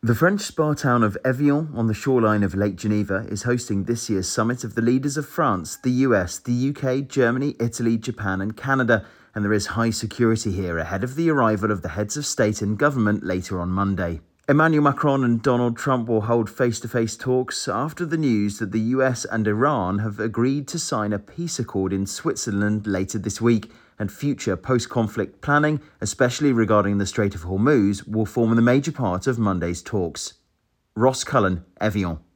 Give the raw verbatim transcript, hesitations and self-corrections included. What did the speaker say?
The French spa town of Evian on the shoreline of Lake Geneva is hosting this year's summit of the leaders of France, the U S, the U K, Germany, Italy, Japan and Canada, and there is high security here ahead of the arrival of the heads of state and government later on Monday. Emmanuel Macron and Donald Trump will hold face-to-face talks after the news that the U S and Iran have agreed to sign a peace accord in Switzerland later this week, and future post-conflict planning, especially regarding the Strait of Hormuz, will form the major part of Monday's talks. Ross Cullen, Evian.